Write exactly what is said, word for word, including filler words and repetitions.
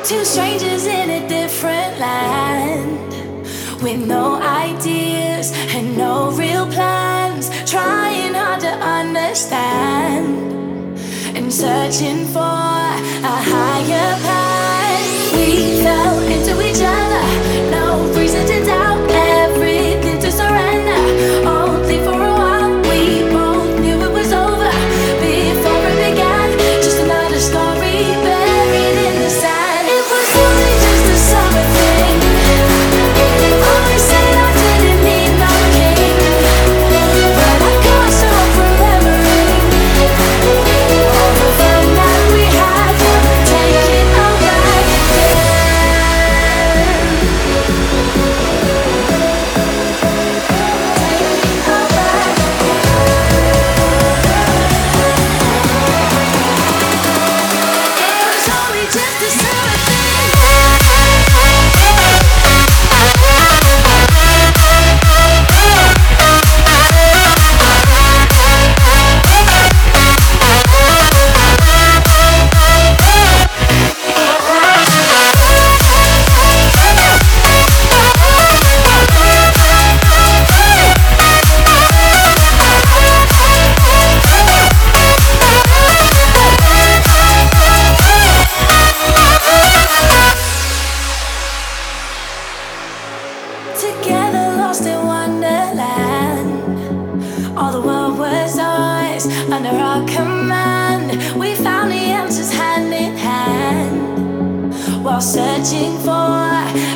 Two strangers in a different land, with no ideas and no real plans, trying hard to understand and searching for a higher path. We fell into each other, no reason to doubt, everything to surrender, only for a while. We both knew it was over before it began, just another story buried in the sand. It was only just a summer thing. Always said I didn't need no king, but I can't stop remembering all the fun that we had. Take it all back again. It was only just a summer thing. Together, lost in wonderland. All the world was ours under our command. We found the answers hand in hand, while searching for